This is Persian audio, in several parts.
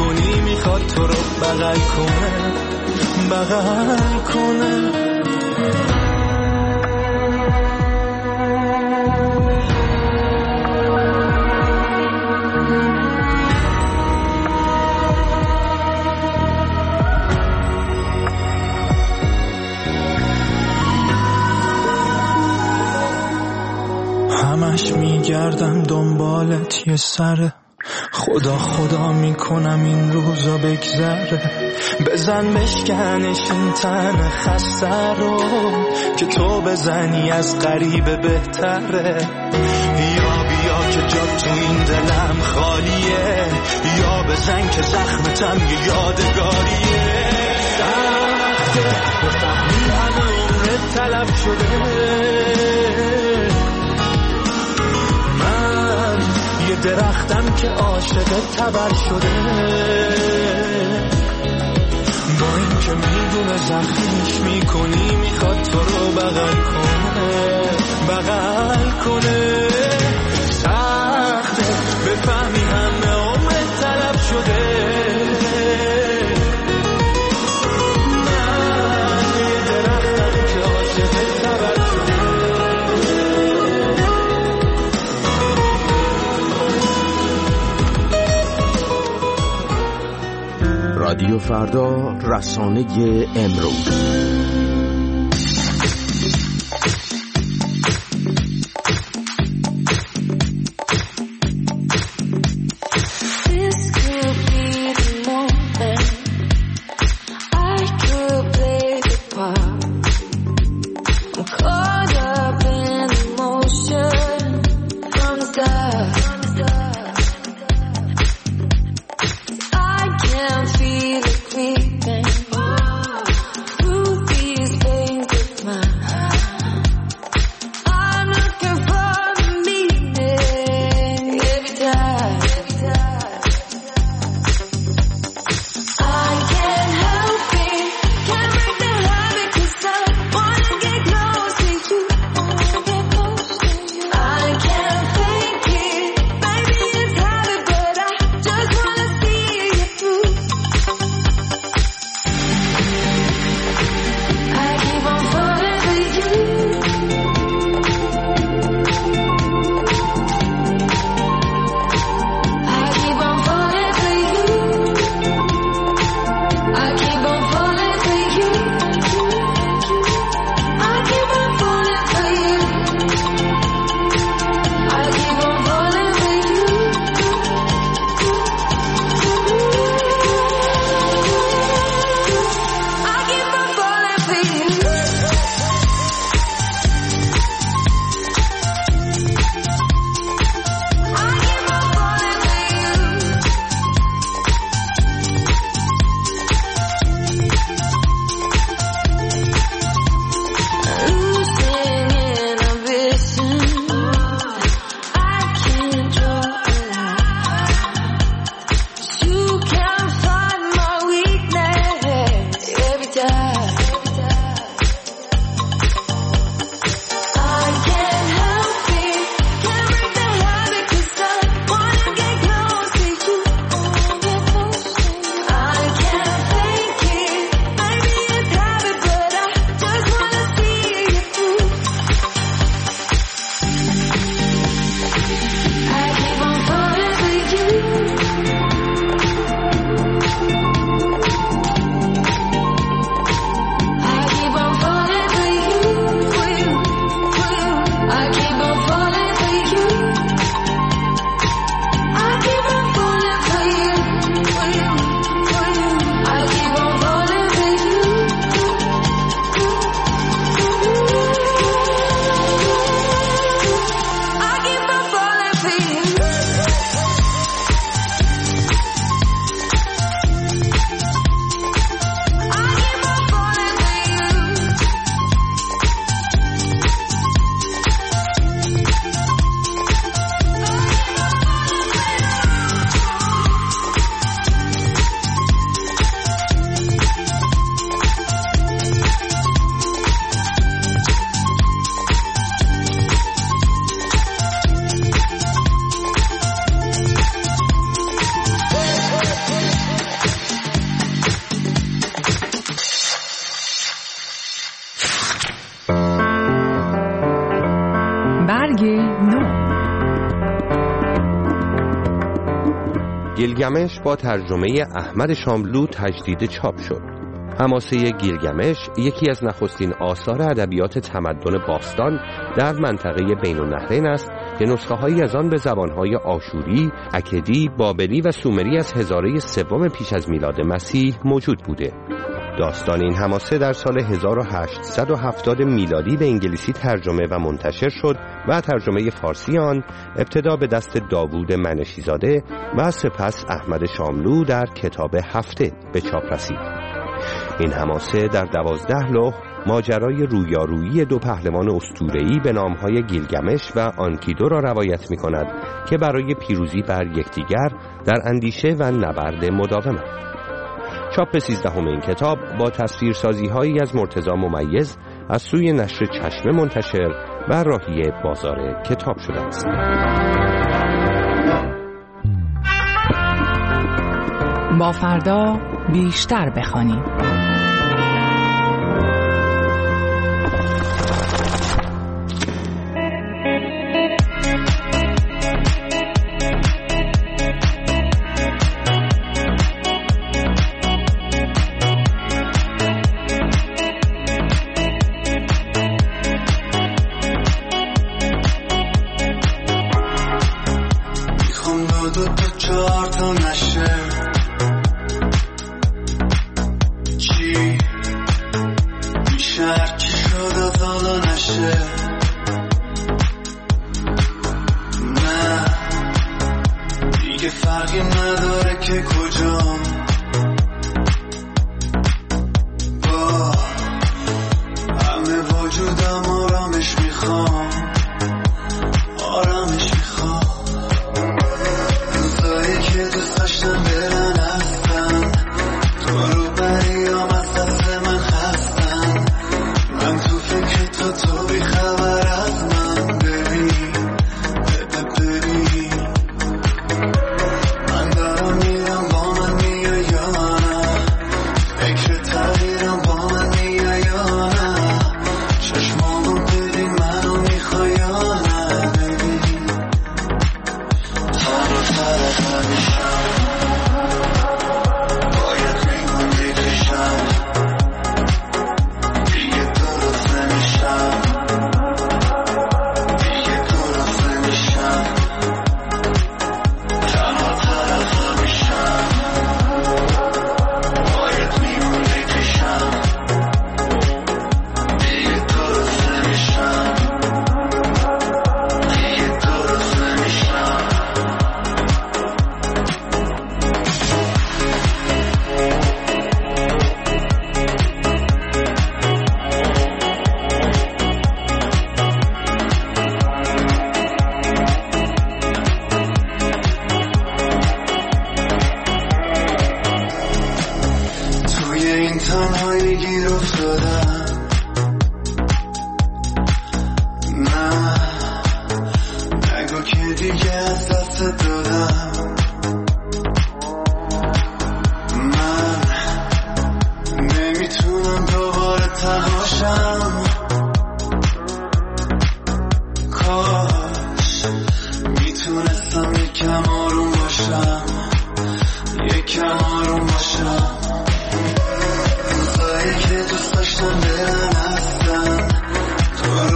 میکنی میخواد تو رو بغل کنه بغل کنه. همش میگردم دنبالت یه سره، خدا خدا میکنم این روزا بگذره. بزن بشکنش این تن خسته رو که تو بزنی از غریبه بهتره. یا بیا که جا تو این دلم خالیه، یا بزن که زخمتم یه یادگاریه. سخته بفهمی همه عمرت طلب شده، یه درختم که عاشق تبر شده. با این که میدونه زخمیش میکنی میخواد تو رو بغل کنه بغل کنه. سخته بفهمی همه عمرت طلب شده، من یه درختم که عاشق تبر شده. رادیو فردا، رسانه امروز. برگ نو. گیلگمش با ترجمه احمد شاملو تجدید چاپ شد. حماسه گیلگمش یکی از نخستین آثار ادبیات تمدن باستان در منطقه بین النهرین است که نسخه‌هایی از آن به زبان‌های آشوری، اکدی، بابلی و سومری از هزاره سوم پیش از میلاد مسیح موجود بوده. داستان این حماسه در سال 1870 میلادی به انگلیسی ترجمه و منتشر شد و ترجمه فارسی آن ابتدا به دست داوود منشی‌زاده و سپس احمد شاملو در کتاب هفته به چاپ رسید. این حماسه در 12 لوح ماجرای رویارویی دو پهلوان اسطوره‌ای به نامهای گیلگمش و آنکیدو را روایت می‌کند که برای پیروزی بر یکدیگر در اندیشه و نبرد مداومند. چاپ 13 این کتاب با تصویرسازی‌هایی از مرتضی ممیز از سوی نشر چشمه منتشر و راهی بازار کتاب شده است. با فردا بیشتر بخوانیم.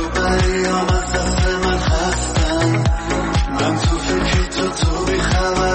من تو فکر تو بیخبر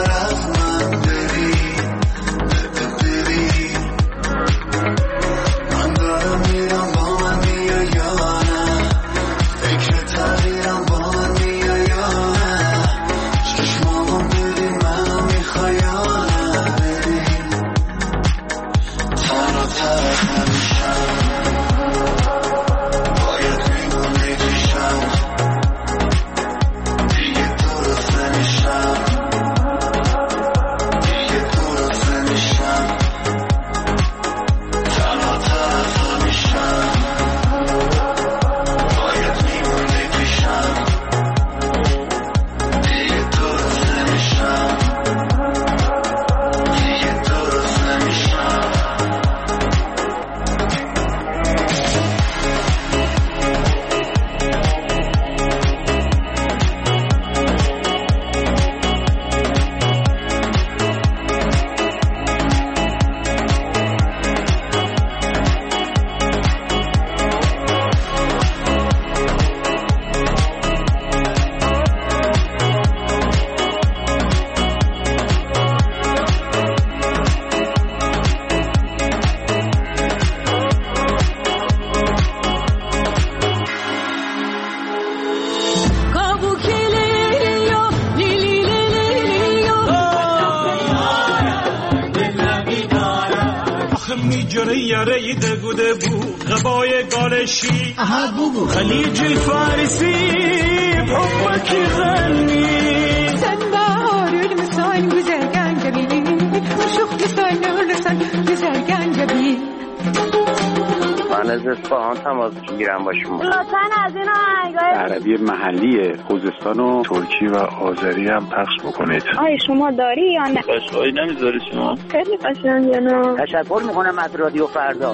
یاره دگوده بو غبای گالشی خلیج فارسی حبکی غنی sen bahar ölmüşsen güzel gencebi uşukluysan ölürsen güzel gencebi من از اصفهان تماس میگیرم با شما. لطفاً از این آهنگای عربی محلی خوزستان و ترکی و آذری هم پخش بکنید. آیا شما داری یا نه؟ قشقایی نمیذاری شما؟ خیلی قشنگه نه؟ تشکر میکنم از رادیو فردا.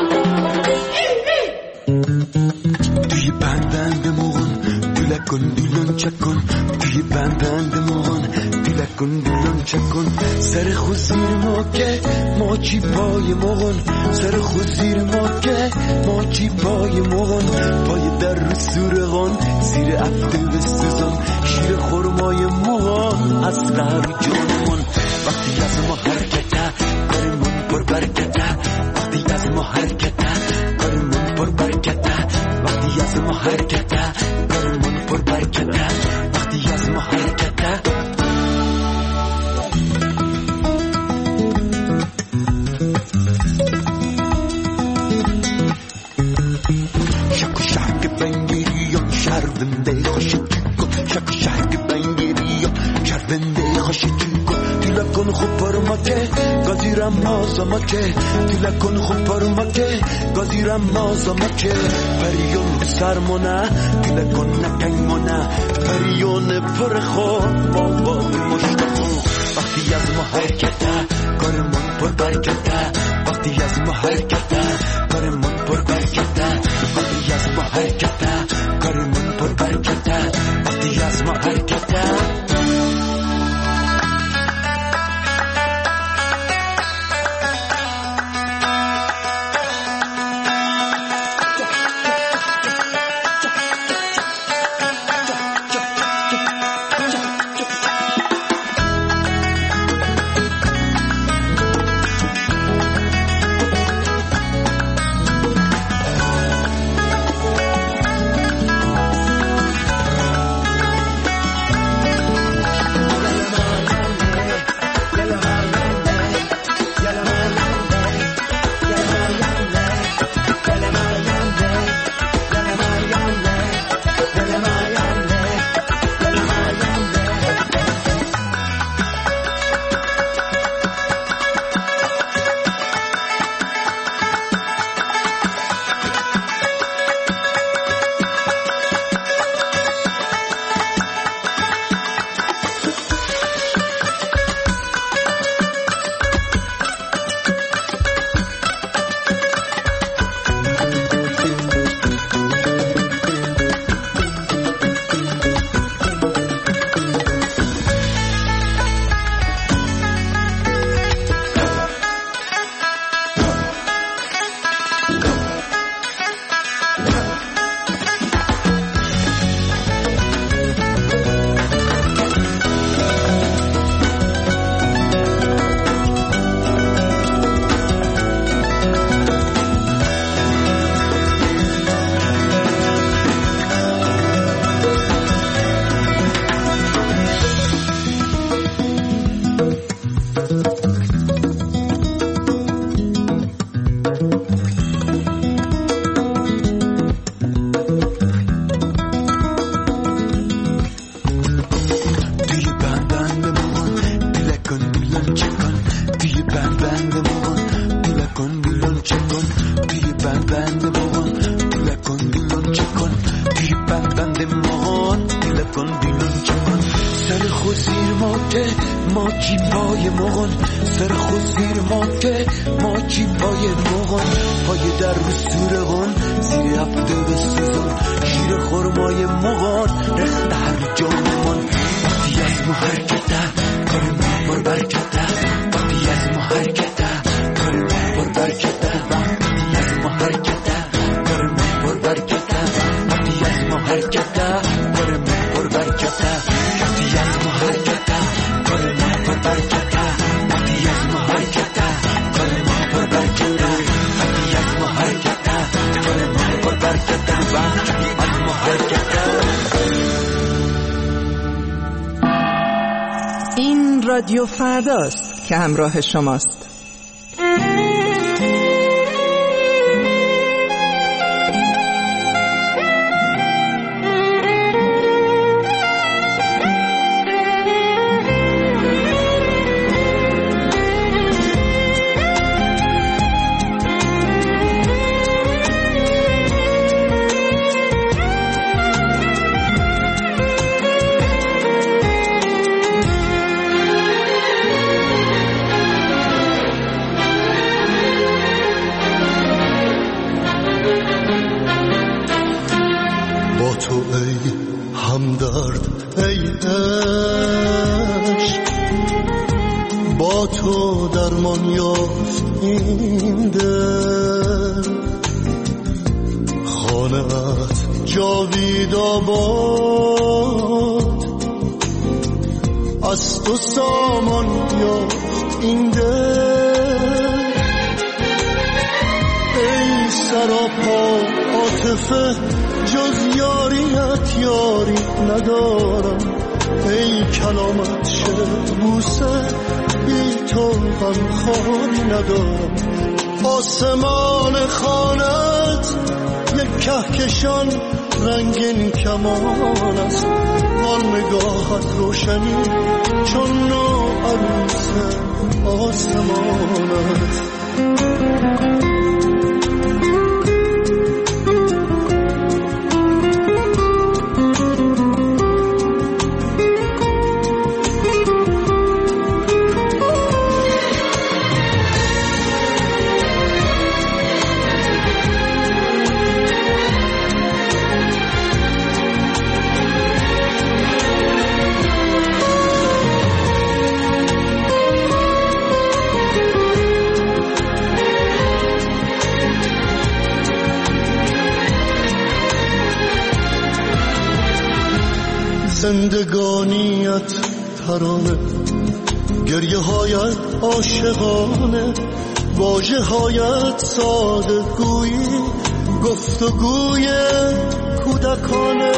توی بندندمون دلکن دلون چکن توی بندندمون دلکن دلون چکن سر خود زیر ما که ما چی پای مغن سر خود زیر ما که ما چی پای مغن پای در رو سورغان زیر افته بستزان شیر خورمای مغان از قهر جانمون وقتی از ما حرکته کارمون پر برکته وقتی از ما حرکته کارمون پر برکته وقتی از ما حرکته کارمون پر برکته وقتی از ما حرکته شک و شک بنگیریان شرونده خوشی کن شک و شک بنگیریان شرونده خوشی کن دیلا کن خوب پرماته گازیرم مازماته دیلا کن خوب پرماته گازیرم مازماته پریون سرمونه دیلا کن نکنمونه پریون پر خوب بابا مشتاقم وقتی از ما حرکته کارمون پر برکته وقتی از ما حرکته کارمون پر برکته وقتی از ما حرکته کارمون پر برکته وقتی از ما حرکته این رادیو فرداست که همراه شماست. ای عشق، با تو درمان یافت این دل، خانه‌ات جاوید آباد، از تو سامان یافت این دل. ای سراپا عاطفه جز یاریت یاری ندارم، ای کلامت شعر بوسه بی تو غمخواری ندارم. آسمان خانت یک کهکشان رنگین کمان است، آن نگاهت روشنی چون نو عروس آسمان است. زندگانیت ترانه، گریه هایت عاشقانه، واژه هایت ساده گویی، گفتگوی کودکانه.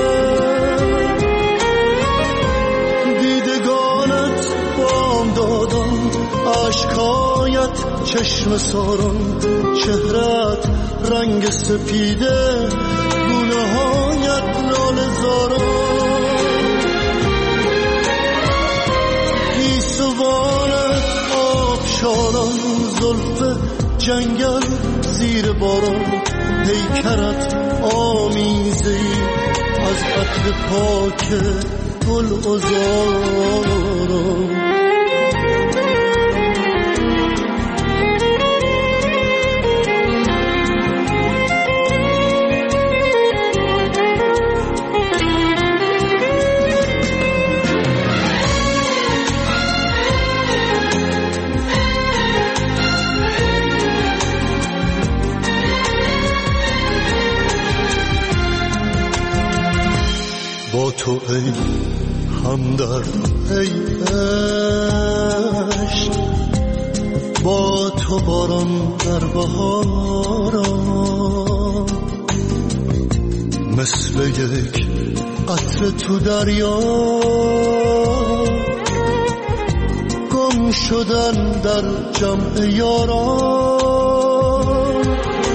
دیدگانت بام دادم، عشقایت چشم ساران، چهرت رنگ سپیده، گونه هایت لاله زاران. سوانت آبشاران، زلف جنگل زیر باران، پیکرت آمیزه‌ای از عطر پاک گل عذاران. با تو ای همدرد ای عشق، با تو باران در بهاران، مثل یک قطره تو دریا، گم شدن در جمع یاران.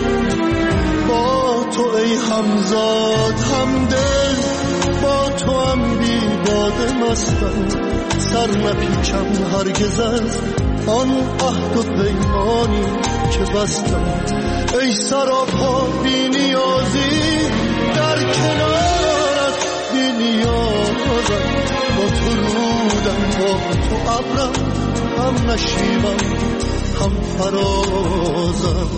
با تو ای همزاد همدل، با تو هم بی باده مستم، سر نپیچم هرگز از آن عهد و پیمانی که بستم. ای سراپا بی نیازی، در کنارت بی نیازم، با تو رودم، با تو ابرم، هم نشیبم هم فرازم.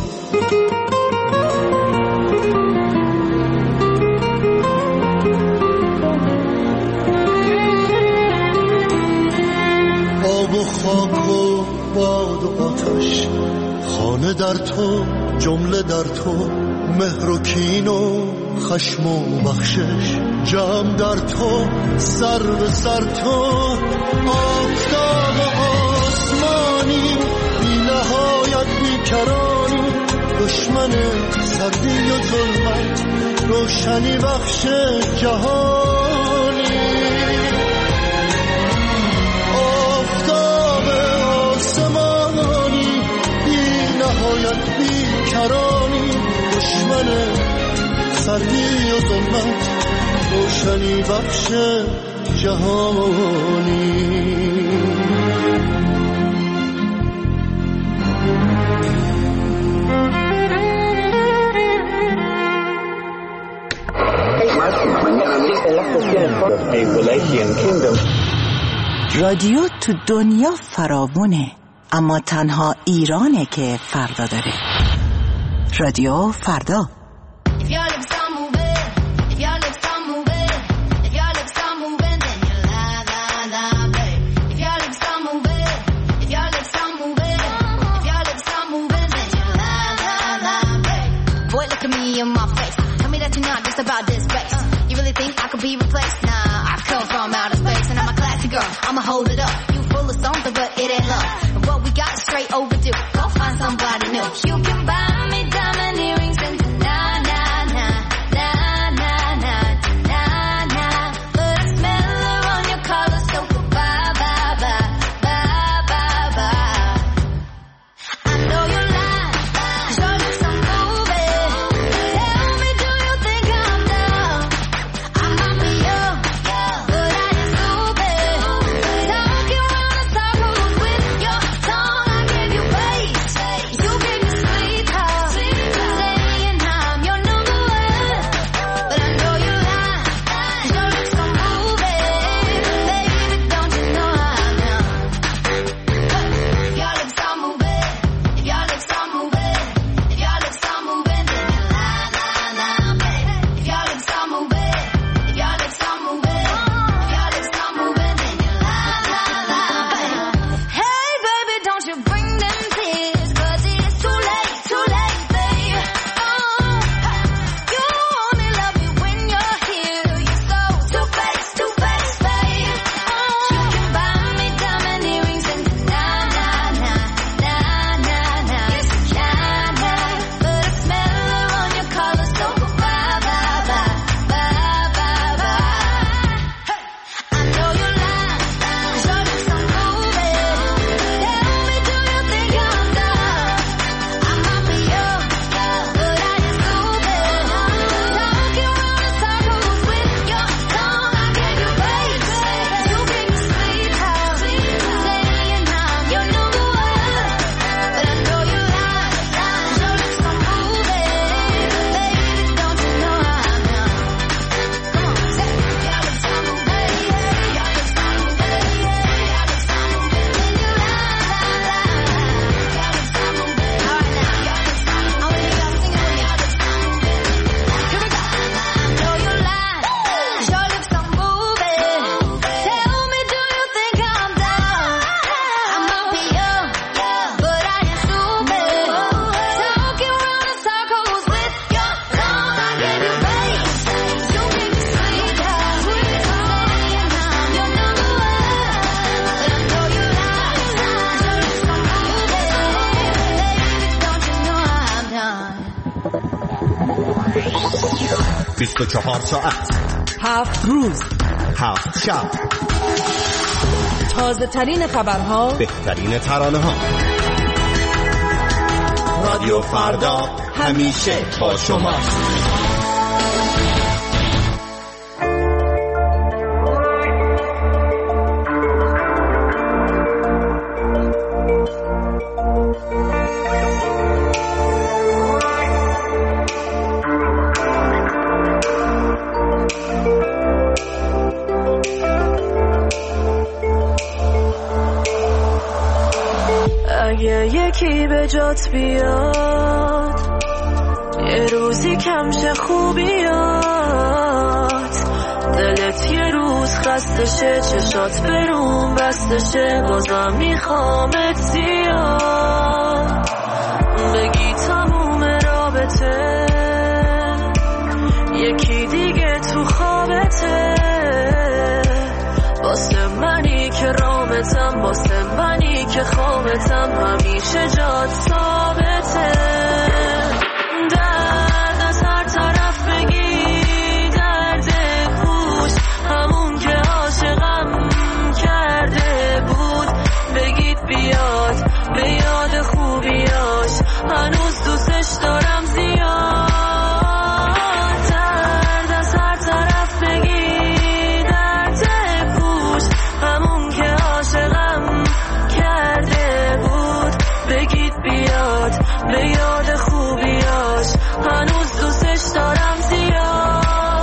آب و خاک و باد و آتش، خانه در تو، جمله در تو، مهر و کین و خشم و بخشش، جمع در تو، سر به سر تو. آفتاب آسمانی، بی نهایت بیکرانی، دشمن سردی و ظلمت، روشنی بخش جهانی. نهایت بیکرانی، دشمن سردی و ظلمت، روشنی بخش جهانی. رادیو تو دنیا فراوونه، اما تنها ایرانه که فردا داره. رادیو فردا. hold it up. You full of something, but it ain't love. And what we got is straight overdue. Go find somebody new. You can buy me diamond earrings and nah, nah, nah, nah, nah, nah, nah, nah. But I smell her on your collar, so goodbye, bye, bye, bye, bye, bye. I know you lie, 'cause your lips are moving. Tell me, do you think I'm dumb? I might be young, but I ain't stupid. Talking round in circles with your tongue. I give you bass, you give me sweet talk. Saying I'm your number one, but I know you lie, 'cause your lips are moving. Baby, don't you know I'm young? If your lips are moving, if your lips are moving, if your lips are moving, then you lie, lie, lie, baby. If your lips are moving, if your lips are moving, if your lips are moving, then you lie, lie, lie, baby. Hey, baby, don't you bring them tears, 'cause it's too late, babe. You only love me when you're here. You're so two-faced, babe. You can buy me diamond earrings and nah, nah, nah, nah, nah, nah, nah, nah. But I smell her on your collar, so goodbye, bye, bye, bye, bye, bye. I know you lie, 'cause your lips are moving. Tell me, do you think I'm dumb? I might be young, but I ain't stupid. Talking round in circles with your tongue. I give you bass, you give me sweet talk. Saying I'm your number one, but I know you lie, 'cause your lips are moving. Baby, don't you know I'm young? Come on, say it. Your lips are moving, your lips are moving, your lips are moving. Then you lie, lie, lie. Your lips are moving. All right now, your lips are moving. I want you to sing it with me. Your lips are moving. Here we go. I know you lie, 'cause your lips are moving. Tell me, do you think I'm dumb? I might be young, but I ain't stupid. Talking round in circles with your tongue. I give you bass, you give me sweet talk. Saying I'm your number one, but I know you lie, 'cause your lips are moving. Baby, don't you know I'm done? 24 ساعت 7 روز 7 شب تازه ترین خبرها، بهترین ترانه ها. رادیو فردا همیشه با شما. اگه یکی به جات بیاد، یه روزی کمشه خوبیات، دلت یه روز خستشه، چشات برون بستشه، بازم میخوامت زیاد، بگی تموم رابطه یکی دیگه تو خوابته، واسه منی که رامتم، واسه منی که خوابتم، همیشه جات ثابته. درد از هر طرف بگی، درد پوش همون که عاشقم کرده بود، بگید بیاد به یاد خوبیاش، هنوز دوستش دارم زیاد. درد از هر طرف بگی، درد پوش همون که عاشقم کرده بود، بگید بیاد به یاد خوبیاش، هنوز دوستش دارم زیاد.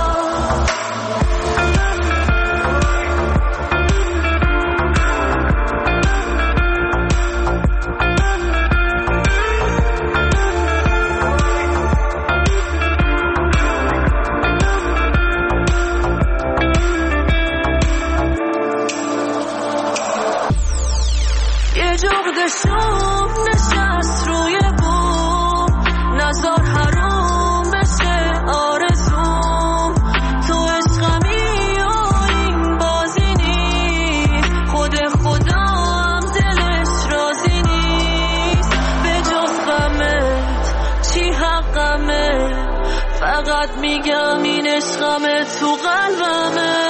یه جغد شوم نشست روی بوم، نزار حروم بشه آرزوم، تو عشقمی و این بازی نی، خود فقط میگم این عشقمه تو قلبمه.